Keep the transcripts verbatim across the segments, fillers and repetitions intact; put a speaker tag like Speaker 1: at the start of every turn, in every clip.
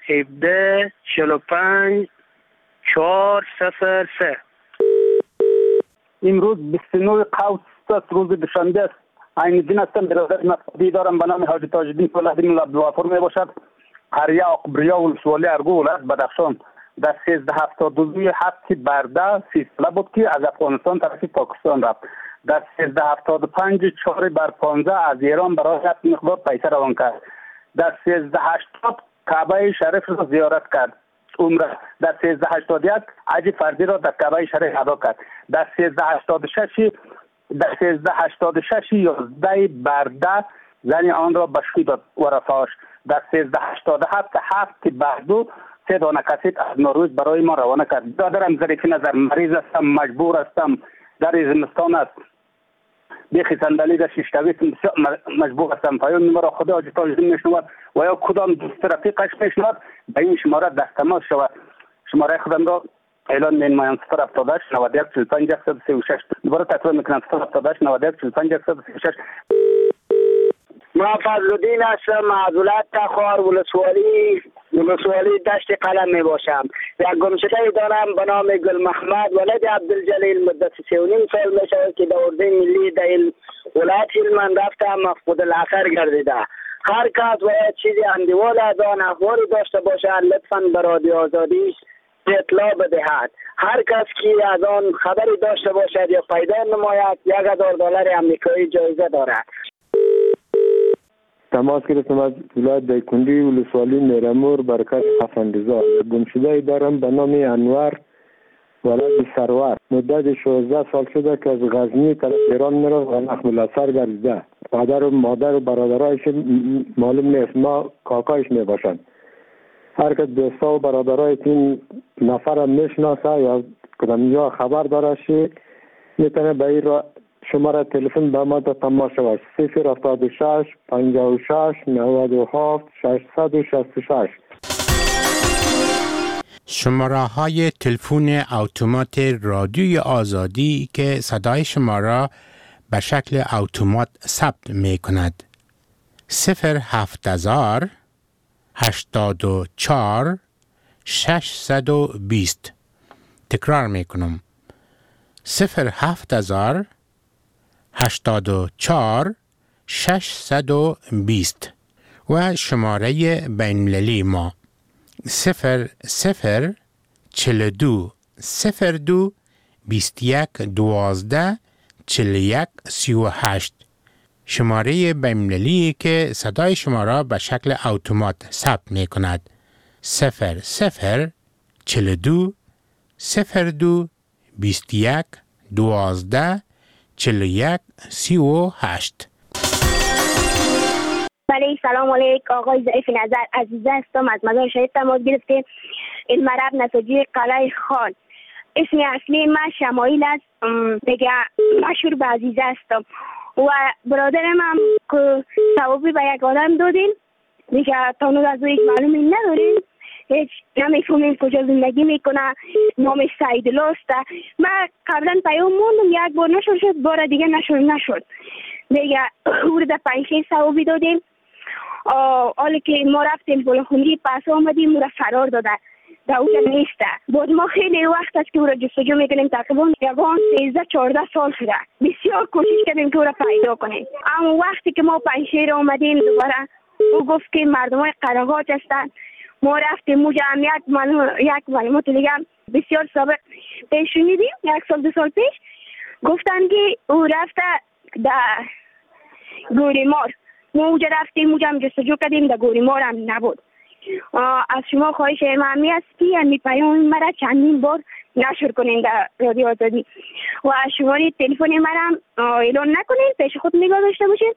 Speaker 1: هفده چهل و پنج چهار صفر سه.
Speaker 2: امروز بیست و نه قوس است، روز دوشنبه است. عین دین هستم، برادر مفقودی دارم به نام حاجی تاج الدین فولادین عبدالغفور می باشد. قریه اقبریا ولسوالی ارگو ولایت بدخشان در سیزده هفتاد و دو هفت برده سی ساله بود که از افغانستان طرف پاکستان رفت. در سیزده هفتاد و پنج چهار بر پانزده از ایران برای یک مقدار پیسه روان کرد. در سیزده هشتاد کعبه شریف را زیارت کرد، عمره. در سیزده هشتاد یک حج فردی را در کعبه شریف ادا کرد. در سیزده هشتاد و شش در سیزده هشتاد و شش یازده برده زن آن را بشکی داد و رفاش. در سیزده هشتاد و هفت هفت بردو سه دانه کسیت از نروژ برای ما روانه کرد. دادرم ظریفی نظر مریض هستم، مجبور هستم، در زمستان است، بیخی صندلی در ششتویت مجبور هستم. پیام مرا خدا حاجی تاج الدین میشنود و یا کدام دوست رفیقش میشنود به این شماره دست تماس شود. شماره خودم را اعلان می‌نمایم: صفر هفتاد و هشت نود و یک چهل و پنج صد و سی و شش. دوباره تکرار میکنم: صفر هفتاد و هشت نود و یک چهل و پنج صد و سی و شش.
Speaker 3: ما فضلالدین هستم، از ولایت تخار ولسوالی ولسوالی دشت قلم می باشم. یک گمشده دارم به نام گل محمد ولد عبدالجلیل، مدت سی و نیم سال می شود که در اردوی ملی در ولایت هلمند رفته مفقود الاثر گردیده. هر کس باید چیزی اندیوال از آن اخباری داشته باشد لطفاً به رادیو آزادی اطلاع بدهد. هر کس که از آن خبری داشته باشد یا پیدا نماید یک هزار دلار آمریکایی جایزه دارد.
Speaker 4: تماس گرفتم از ولایت دایکنډي ولسوالی میرامور برکت افندزاد. گمشده دارم به نام انور ولد سرور. مدت شانزده سال شده که از غزنی طرف ایران میرفت و مفقود الاثر گردیده. پدر و مادر و برادرایش معلوم نیست، ما کاکایش میباشند. هر که دوستا و برادرای این نفر میشناسه یا کدام جا خبر داره شی میتونه به این را شماره تلفن به ما تماس شود: صفر هفتاد و شش پنجاه و شش نود و هفت ششصد و شصت و شش.
Speaker 5: شماره های تلفن اتومات رادیوی آزادی که صدای شما را به شکل اتومات ثبت می کند: صفر هفت هزار هشتاد و چهار ششصد و بیست. تکرار می کنم: صفر هفت هزار هشتاد و چهار ششصد و بیست. و شماره بین‌المللی ما: صفر صفر چهل و دو صفر دو بیست و یک دوازده چهل و یک سی و هشت. شماره بین‌المللی که صدای شما را به شکل اتومات ثبت می کند: صفر صفر چهل و دو صفر دو بیست و یک دوازده چهل و یک سی و هشت.
Speaker 6: بله، سلام علیکم. آقای ظریف نظر عزیزه هستم، از مزار شهید تماس گرفتیم. علم عرب نساجی قلعه خان. اسم اصلی من شمایل است، دیگه مشهور به عزیزه هستم. و برادرم هم که ثوابی به یک آدم دادیم دیگه تانو از اویش معلومی نداریم، هیچ نمیفهمیم کجا زندگی میکنه، نامش سعید لاسته. من قبلا پیام موندم، یک بار نشد شد، بار دیگه نشد نشد دیگه او رو در پنج شش ثوابی دادیم. حالی که ما رفتیم پلخوندی پس آمدیم او را فرار داده، در اونجا نیسته. بعد ما خیلی وقت است که او را جستجو میکنیم، تقریبا یکان سیزده چهارده سال شده. بسیار کوشش کردیم که او را پیدا کنیم، اما وقتی که ما پنجشیر آمدیم دوباره او گفت که مردم های قراغات هستند. ما رفتیم موجه هم یک معلومات یک معلومات دیگه بسیار سابق پیش شنیدیم، یک سال دو سال پیش گفتن که او رفته در گوریمار. ما اوجا رفتیم، اوجا هم جستجو کردیم، در گوریمار هم نبود. از شما خواهش همی است که همی پیام مرا چندین بار نشر کنین در رادیو آزادی و شماره تلفن مرا اعلان نکنین، پیش خود نگاه داشته باشین.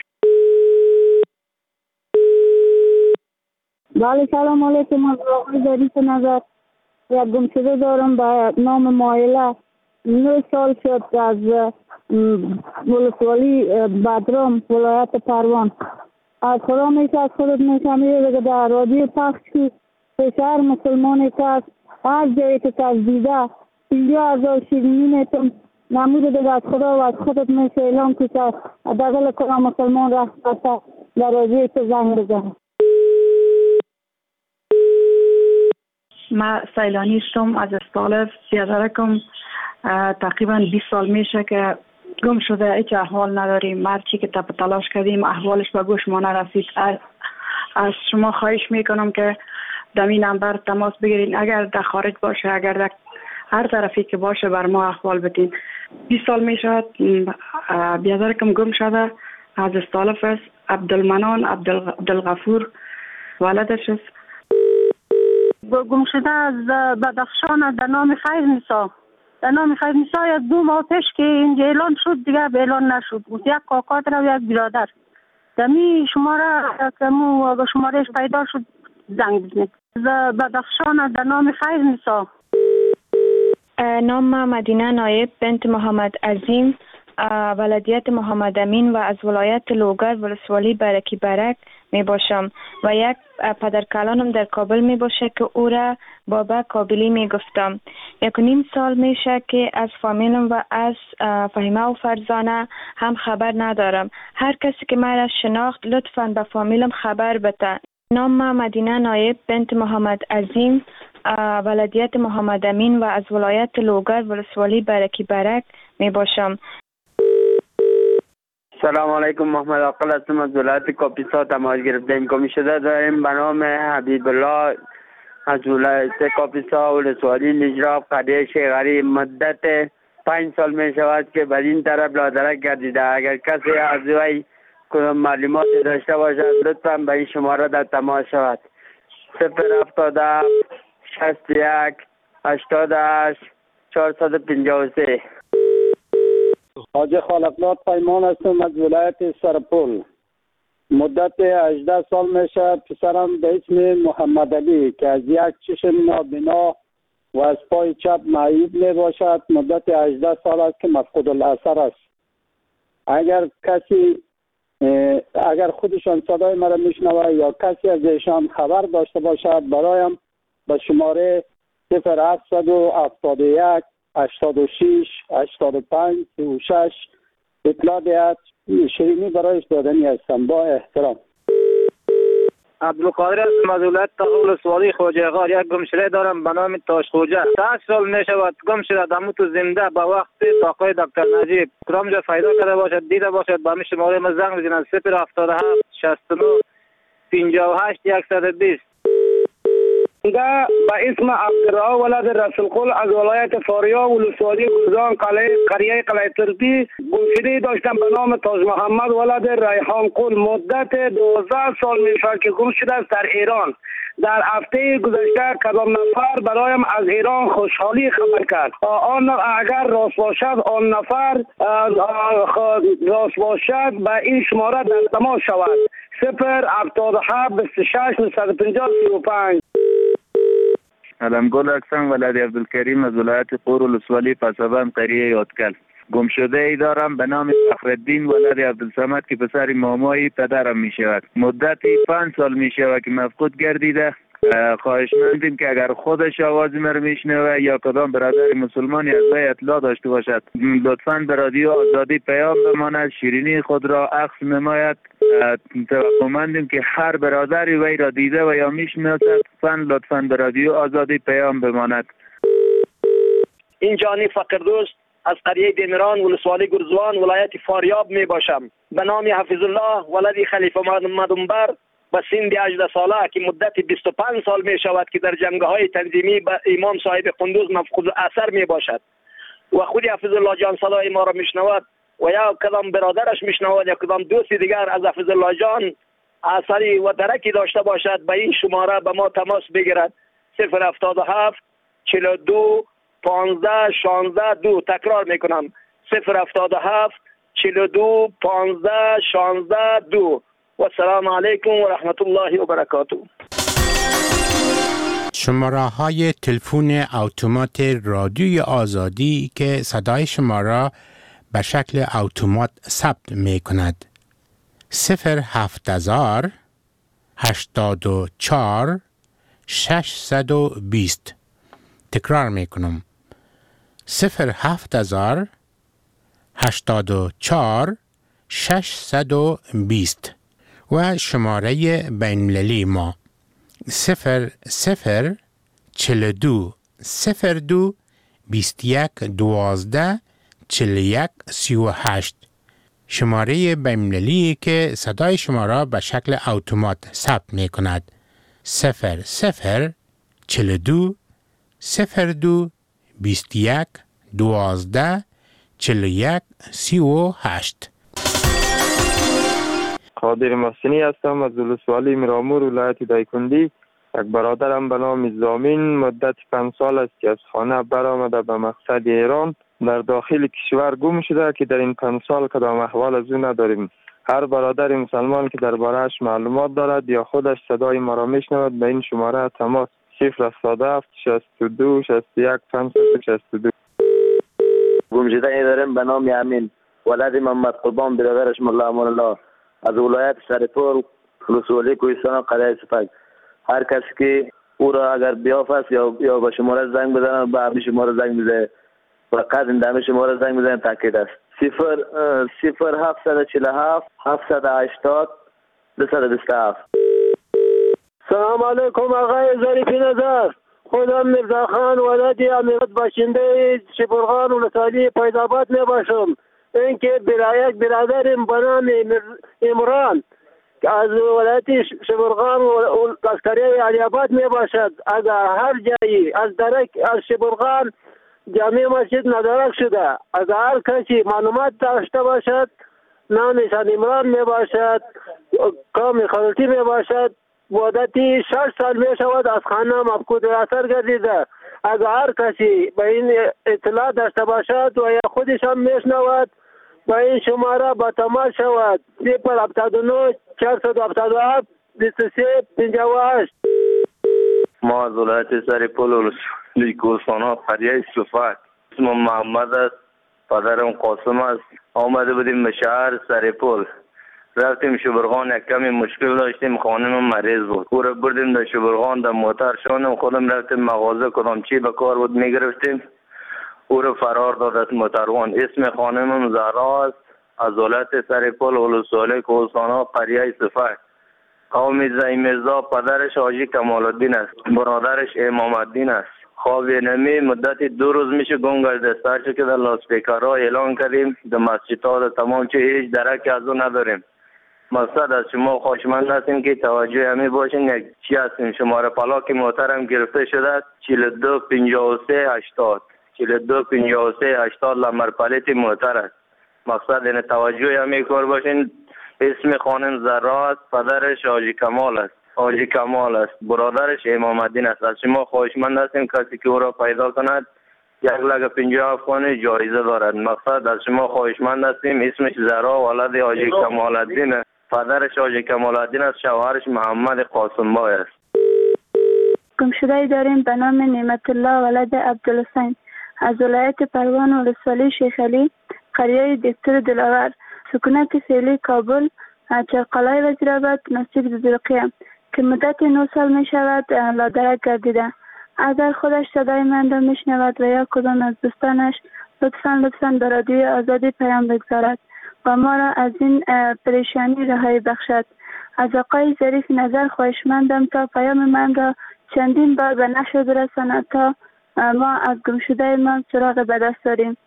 Speaker 7: بله، سلام علیکم. از آقای ظریف نظر. یک گمشده دارم به نام مایله. نه سال شد از ولسوالی بدرام ولایت پروان. از خدا میشه از خودت میشم یه دیگه در رادیو پخش که شهر مسلمانی که از هر جایی که از دیده اینجا از شیرینی میتون نموده دیگه از خدا و از خودت میشه اعلام که دقل کنم مسلمان رفت در رادیو که زنگ بزنه.
Speaker 8: من سیلانی هستم از استالف. بیادرکم تقریبا بیست سال میشه که گم شده، هیچ احوال نداریم. هرچی که تپ تلاش کردیم احوالش به گوش ما نرسید. از شما خواهش میکنم که دمی نمبر تماس بگیرین، اگر در خارج باشه، اگر در هر طرفی که باشه بر ما احوال بدین. بیست سال میشه بیادرکم گم شده، از استالف است. عبدالمنان عبدالغفور ولدش است.
Speaker 7: گم شده از بدخشان در نام خیر نیسا. در نام خیر نیسا یک دو ماه پیش که اینجا اعلان شد دیگه به اعلان نشد. یک کاکا و یک برادر دمی شماره که مو شمارهش پیدا شد زنگ بزنید. بدخشان در نام خیر نیسا.
Speaker 9: نام مدینه نایب بنت محمد عظیم، ولادیت محمد امین و از ولایت لوگر ولسوالی برکی برک می باشم و یک پدرکلانم در کابل می باشه که او را بابا کابلی می گفتم. یک و نیم سال میشه که از فامیلم و از فهیمه و فرزانه هم خبر ندارم. هر کسی که مرا شناخت لطفاً به فامیلم خبر بده. نام مدینه نایب بنت محمد عظیم، ولادیت محمد امین و از ولایت لوگر ولسوالی برکی برک می باشم.
Speaker 1: سلام علیکم، محمد عاقل هستم از ولایت کاپیسا تماس گرفتیم. گم شده داریم به نام حبیب الله از ولایت کاپیسا ولسوالی نجراب قریه شیغری. مدت پنج سال می شود که بر این طرف لادرک گردیده. اگر کسی از وی کدام معلومات داشته باشد لطفا به این شماره در تماس شود. صفر هفتاد شصت و یک هشتاد و هشت چهارصد و پنجاه و سه.
Speaker 2: حاج خالقزاد پیمان هستم از ولایت سرپل. مدت هجده سال میشه پسرم به اسم محمد علی که از یک چشم نابینا و از پای چپ معیوب می باشد مدت هجده سال است که مفقود الاثر است. اگر کسی اگر خودشان صدای مرا میشنوه یا کسی از ایشان خبر داشته باشد برایم به شماره صفر هفتصد و هفتاد و یک هشتاد و شش هشتاد و پنج سی و شش اطلاع دهد. شیرینی برایش دادنی هستم. با احترام.
Speaker 10: عبدالقادر هستم از ولایت تغول سوالی خوجه غار. یک گمشده دارم به نام تاش خوجه. ده سال می شود گم شده. دمو تو زنده به وقت تاقای دکتر نجیب کرام جا فایده کرده باشد دیده باشد به همیشه شماره ما زنگ بزنند. صفر هفتاد و هفت شصت و نه پنجاه و هشت صد و بیست.
Speaker 3: با اسم عبدالرحمن ولد رسول قل از ولایت فاریاب ولسوالی گلزان قریه قلعه ترکی گمشده داشتم به نام تاج محمد ولد ریحان قل. مدت دوازده سال می شود که گم شده است در ایران. در هفته گذشته کدام نفر برایم از ایران خوشحالی خبر کرد. آن اگر راست باشد آن نفر راست باشد به این شماره در تماس شود. صفر هفتاد و هفت بیست و شش نهصد و پنجاه سی و پنج.
Speaker 11: علمگل هستم ولد عبدالکریم از ولایت قور ولسوالی پسابند قریه یادکل. گم شده ای دارم به نام فخرالدین ولد عبدالصمد که پسر مامایی پدرم می شود. مدتی پنج سال می شود که مفقود گردیده. خواهش مندیم که اگر خودش آواز مرا میشنوه یا کدام برادر مسلمانی از وی اطلاع داشته باشد لطفاً به رادیو آزادی پیام بماند. شیرینی خود را عکس نماید. توقع مندیم که هر برادری وی را دیده و یا میشناسد لطفاً به رادیو آزادی پیام بماند.
Speaker 10: این جانی فقردوست از قریه دیمران ولسوالی گرزوان ولایت فاریاب می باشم. به نام حفظ الله ولدی خلیفه محمد و سند هجده ساله که مدت بیست و پنج سال می شود که در جنگه های تنظیمی به امام صاحب قندوز مفقود اثر می باشد و خود حفظ الله جان صدای ما را می شنود و یا کدام برادرش می شنود یا کدام دوست دیگر از حفظ الله جان اثری و درکی داشته باشد به این شماره به ما تماس بگیرد. صفر هفتاد و هفت چهل و دو پانزده شانزده دو. تکرار می کنم. صفر هفتاد و هفت چهل و دو پانزده شانزده دو. و السلام علیکم و رحمت الله و برکاته.
Speaker 5: شماره های تلفن اتومات رادیوی آزادی که صدای شما را به شکل اتومات ثبت می کند. صفر هفت هزار هشتاد و چهار ششصد و بیست. تکرار می کنم. صفر هفت هزار هشتاد و چهار ششصد و بیست. و شماره بین‌المللی ما صفر صفر چل دو صفر دو بیست یک دوازده چل یک سی و هشت. شماره بین‌المللی که صدای شما را به شکل اتومات ثبت می کند. صفر صفر چل دو صفر دو بیست یک دوازده چل یک سی و هشت.
Speaker 12: قادر محسنی هستم از ولسوالی میرامور ولایت دایکنی. یک برادرم به نام زامین مدت پنج سال است که از خانه برآمده به مقصد ایران در داخل کشور گم شده که در این پنج سال کدام احوال از او نداریم. هر برادر مسلمان که درباره‌اش معلومات دارد یا خودش صدای ما را میشنود به این شماره تماس صفر هفتاد و هفت شصت و دو شصت و یک پنجصد و شصت و دو.
Speaker 13: گم شده ای داریم به نام امین ولد محمد قربان برادرش ملا امان الله از ولایت سرپل ولسوالی کوهستان قریه سپک. هر کسی که او را اگر بیافت یا یا به شماره زنگ بزنه به همین شماره زنگ بزنه فقط این دم شماره زنگ بزنه تاکید است. صفر صفر هفتصد و چهل و هفت هفتصد و هشتاد دویست و بیست و هفت.
Speaker 14: سلام علیکم آقای ظریفی نظر. خودم مرزا خان ولد امیرات باشنده شبرغان ولسوالی فیض‌آباد می باشم. اینکه برای یک برادرم به نام عمران از ولایت شبرغان و عسکری علی آباد می باشد. اگر هر جایی از درک از شبرغان جامع مسجد ندارک شده، اگر هر کسی معلومات داشته باشد نامشان عمران می باشد، کام خلطی می باشد، مدتی شش سال می شود از خانه مفقود اثر گردیده. اگر هر کسی به این اطلاع داشته باشد و یا خودش هم میشنود با این شماره با تماس شود صفر هفتاد و نه چهارصد و هفتاد و هفت بیست و سه پنجاه و هشت.
Speaker 11: ما از ولایت سرپل ولسوالی کوهستان قریه سپک. اسم محمد است، پدرم قاسم است. آمده بودیم به شهر سرپل، رفتیم شبرغان، یک کمی مشکل داشتیم، خانم مریض بود، او را بردیم در شبرغان در موتر شانم خودم رفتیم مغازه کدام چی به کار بود میگرفتیم، او را فرار داد از موتروان. اسم خانمم زهرا است، از ولایت سرپل ولسوالی کوهستان قریه سپک. قوم زعیم مرزا پدرش حاجی کمال الدین است، برادرش امام الدین است. خواب نمی مدت دو روز میشه گم گشته. سرچ که در لاسپیکرها اعلان کردیم در مسجدها در تمام چه هیچ درکی از اون نداریم. مقصد از شما خواهشمند هستیم که توجه همی باشین. یک چی هستیم شماره پلاک محترم گرفته شده چهل و دو پنجاه و سه هشتاد چهل و دو پنجاه و سه هشتاد لمر پلیت محتر است. مقصد این توجه همی کار باشین. اسم خانم زهرا است، پدرش حاجی کمال است حاجی کمال است برادرش امام الدین است. از شما خواهشمند هستیم کسی که او را پیدا کند یک لک پنجاه افغانی جایزه دارد. مقصد از شما خواهشمند هستیم. اسمش زهرا ولد حاجی کمال الدین است، پدرش حاجی کمال الدین است، شوهرش محمد قاسم بای است.
Speaker 7: گم شده داریم به نام نعمت الله ولد عبدالحسین از ولایت پروان ولسوالی شیخ علي قریه دکتر دلاور سکونت فعلی کابل چرقلای وزیرآباد مسجد بزرقیه که مدت نه سال می شود لادرک گردیده. اگر خودش صدای من را می شنود و یا کدام از دوستانش لطفاً لطفاً به رادیوی آزادی پیام بگذارد و ما را از این پریشانی رهایی بخشد. از آقای ظریف نظر خواهشمندم تا پیام من را چندین بار به نشر برساند تا ما از گم شده من سراغ به دست داریم.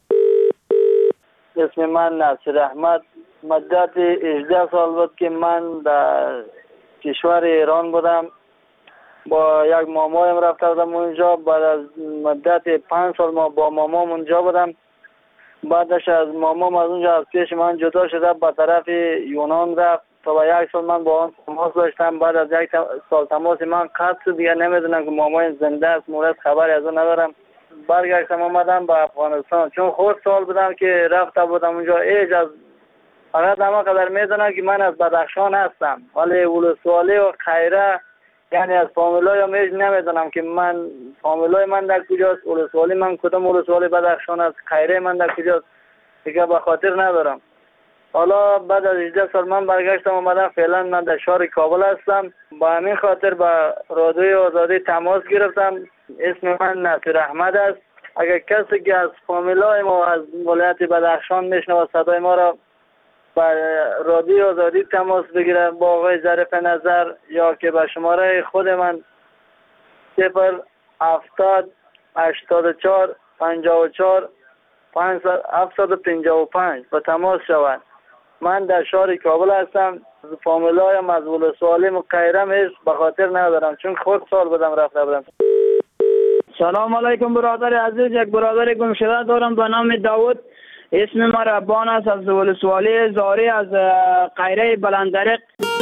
Speaker 15: اسم من ناصر احمد. مدت هجده سال بود که من در کشور ایران بودم. با یک مامایم رفته بودم اونجا. بعد از مدت پنج سال ما با مامام اونجا بودم. بعدش از مامام از اونجا از پیش من جدا شده به طرف یونان رفت. تا با یک سال من با آن تماس داشتم. بعد از یک سال تماس من قطع شد. دیگه نمیدونم که مامایم زنده است مورد خبری از اون ندارم. برگشتم آمدم به افغانستان. چون خود سال بودم که رفته بودم اونجا. ایج از فقط همه قدر میدونم که من از بدخشان هستم، ولی ولسوالی و خیره یعنی از فامیلای هم ایج نمیدونم که من فامیلای من در کجاست، ولسوالی من کدام ولسوالی بدخشان است، خیره من در کجاست دیگه به خاطر ندارم. حالا بعد از هجده سال من برگشتم آمدم. فعلا من در شهر کابل هستم. با همین خاطر با رادیوی آزادی تماس گرفتم. اسم من ناصر احمد است. اگر کسی که از فامیلای ما از ولایت بدخشان میشنوه صدای ما را با رادیوی آزادی تماس بگیره با آقای ظریف نظر یا که به شماره خود من صفر هفتاد هشتاد و چهار پنجاه و چهار هفتصد و پنجاه و پنج به تماس شوند. من در شهر کابل هستم. فامیلایم از ولسوالی مقیرم است، به خاطر ندارم چون خود سال بدم رفته بودم.
Speaker 16: سلام علیکم برادر عزیز. یک برادر گم شده دارم به نام داوود. اسم ما ربان است، از ولسوالی زاری از قیره بلندرق.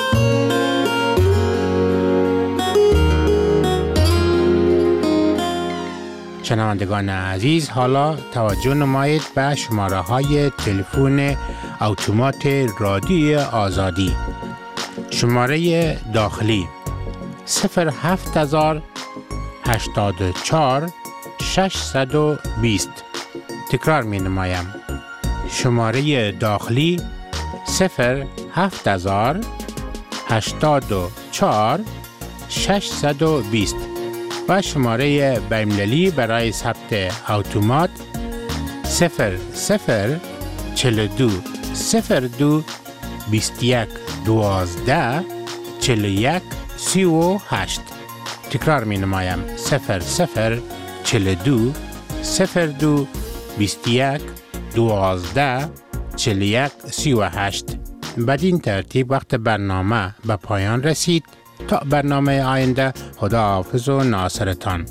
Speaker 5: شنوندگان عزیز، حالا توجه نمایید به شماره های تلفن اتومات رادیوی آزادی. شماره داخلی صفر هفت هزار هشتاد و چهار ششصد و بیست. تکرار می نمایم. شماره داخلی صفر هفت هزار هشتاد و چهار ششصد و بیست و شماره بین‌المللی برای ثبت اتومات صفر صفر چهل و دو صفر دو بیست و یک دوازده چهل و یک سی و هشت. تکرار می نمایم. صفر صفر چهل و دو صفر دو بیست و یک دوازده چهل و یک سی و هشت. بدین ترتیب وقت برنامه به پایان رسید. تا برنامه آینده، خداحافظ و ناصرتان.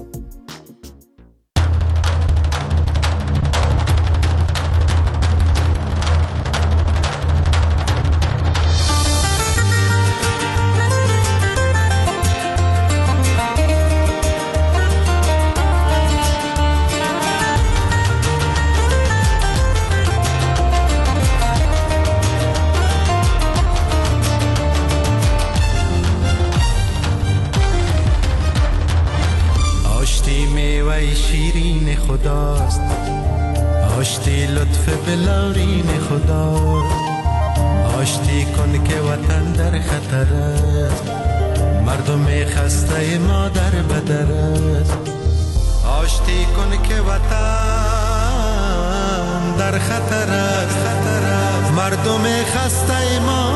Speaker 17: خداست، آشتی لطف بلورین خداست، آشتی کن که وطن در خطر است، مردم خسته ما در بدر است، آشتی کن که وطن در خطر است، مردم خسته ما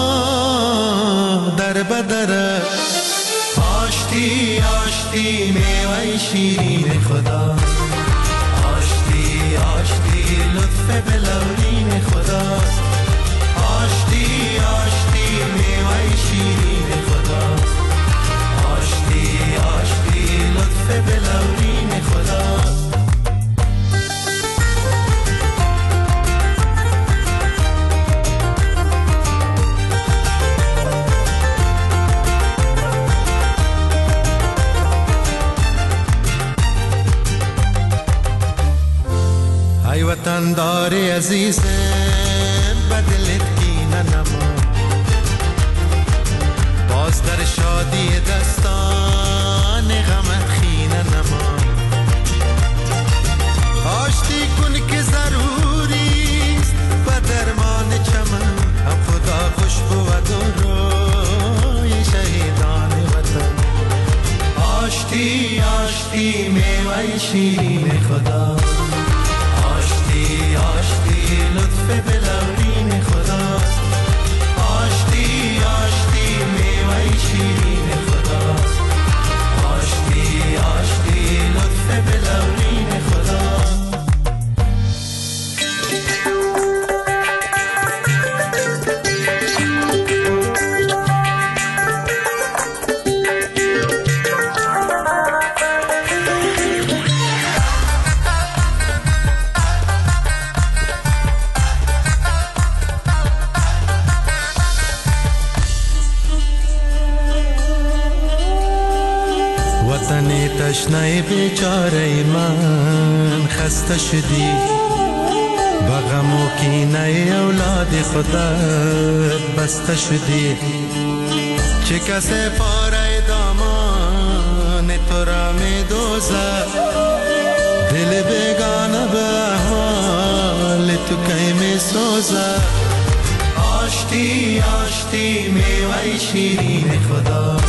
Speaker 17: در بدر است، آشتی آشتی میوه شیرین خدا، آشتی آشتی لطف بلورین خدا، آشتی آشتی میوه شیرین خدا، آشتی آشتی لطف بلورین خدا. ای وطن داری عزیزم بدلت کینه نما، باز در شادی دستان غمت خینه نما، آشتی کن که ضروری است و درمان چمن، هم خدا خوش بود و روی شهیدان وطن، آشتی آشتی میوه شیرین خدا، آشتی لطف بلورین خداست، آشتی آشتی میوه شیرین خداست، آشتی آشتی لطف بلورین خداست. تشنه بیچاره من خسته شدی، با غم و کینه اولاد خودت بسته شدی، چه کسی پاره دامان تو را می دوزد، دل بیگانه به احوال تو کی می سوزد، آشتی آشتی میوه شیرین خدا،